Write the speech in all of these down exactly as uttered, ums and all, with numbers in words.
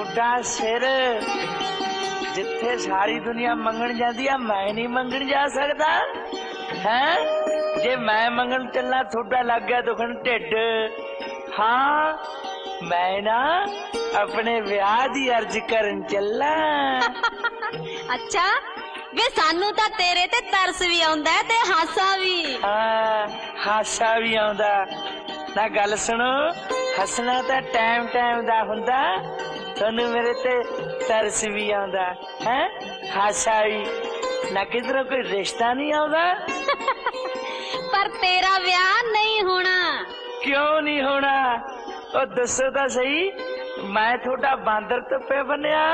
थोड़ा सिर जिथे सारी दुनिया मंगण जाती है मैं नहीं मंगण जा सकता है। जे मैं मंगण चलना थोड़ा लग गया दुखन ढिड। हाँ मैं ना अपने ब्याह दी अर्ज करन चला। अच्छा वे सानू तां तेरे ते तरस भी आउंदा है ते हासा भी। हाँ हासा भी आउंदा ना। गल सुनो हसना तां टाइम टाइम दा हुंदा थानू मेरे ते तरस भी आउंदा है हासा भी ना। किधरों कोई रिश्ता नहीं आउंदा। पर तेरा ब्याह नहीं होना। क्यों नहीं होना ओ दसो तां सही मैं थोड़ा बांदर तो पे बनया।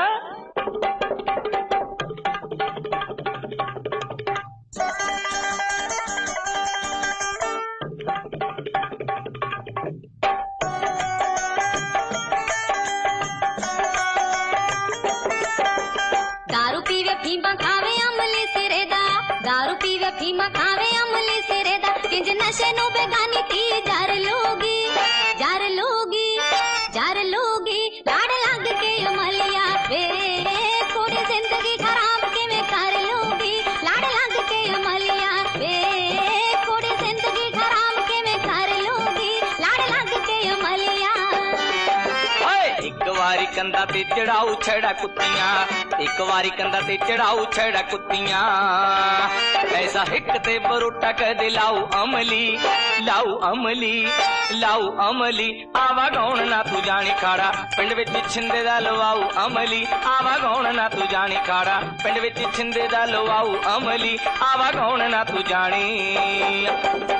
दारू पीवे फीमा खावे अमली सिरे दा। दारू पीवे फीमा खावे अमली सिरे दा। किंज नशे नू बेगानी ती जार लोगी जार लोगी जार लोगी। लाड़ लग के अमलिया वे कुड़ी जिंदगी खराब किवें कर लोगी। लाड़ लग के अमलिया वे कुड़ी जिंदगी खराब किवें कर लोगी। लाड़ लग के अमलिया। एक वारी कंधा ते चढ़ाऊ छड़ा कुत्तियां। एक वारी कंधा ते चढ़ाऊ छड़ा कुत्तियां। ऐसा हिक ते बरोटा कदे लाऊ अमली लाऊ अमली लाऊ अमली। आवा गौण ना तू जानी खाड़ा पिंड विच छिंदे दा लवाऊ अमली। आवा गौण ना तू जानी खाड़ा पिंड विच छिंदे दा लवाऊ अमली। आवा गौण ना तू जानी।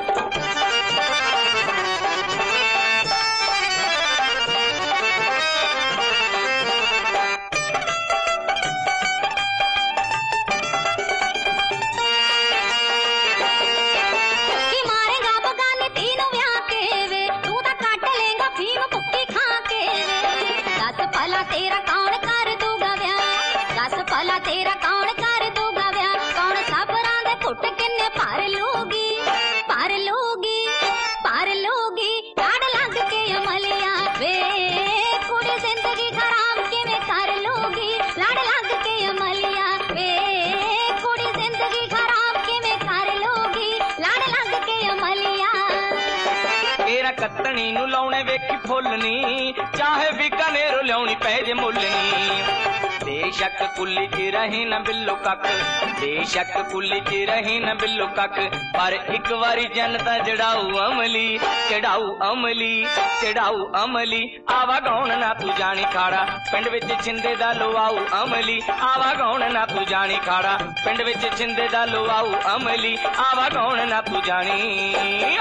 तेरा कौन कर दूगा ब्याह। दस भला तेरा कौन कर दूगा ब्याह। कौन सबरां दे घुट किन्ने भर लूगी भर लूगी भर लूगी। लाड़ लग के अमलिया वे कुड़ी जिंदगी खराब किवें कर लूगी। लाड़ लग के अमलिया वे कुड़ी जिंदगी खराब किवें कर लूगी। लाड़ लग के अमलिया। तेरा कत्तनी नू लाउणे वेखी फुल्लनी चाहे बीकानेर लियाउणी पै जे मुल्लनी। बेशक कुल्ली च रही न बिल्लो कक बेशक कुल्ली च रही न बिल्लो कक। पर एक वारी जनता चढ़ाऊ अमली चढ़ाऊ अमली चढ़ाऊ अमली। आवा गौण ना तू जानी खाड़ा पिंड विच छिंदे दा लवाऊ अमली। आवा गौण ना तू जानी खाड़ा पिंड विच छिंदे दा लवाऊ अमली। आवा गौण ना तू जानी।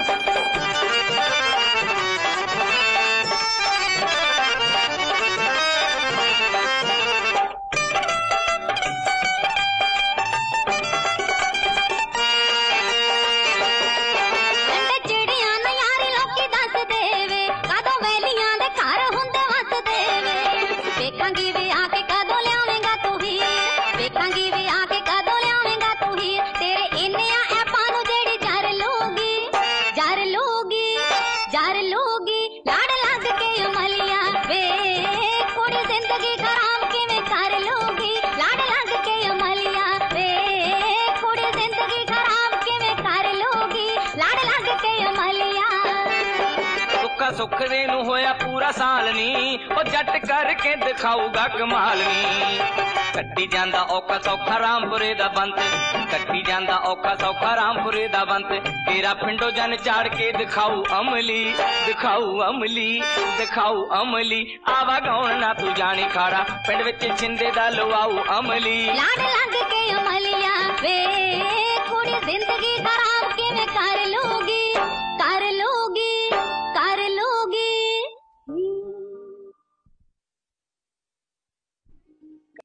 सुख दे नू होया पूरा साल नी ओ जट करके दिखाऊगा कमाल नी। कट्टी जांदा औखा सौखा रामपुरे दा बंत कट्टी जांदा औखा सौखा रामपुरे दा बंत। तेरा पिंडो जन चाड़ के दिखाऊ अमली दिखाऊ अमली दिखाऊ अमली। आवा गौण ना तू जानी खाड़ा पिंड विच छिंदे दा लवाऊ अमली। लाड़ लग के अमलिया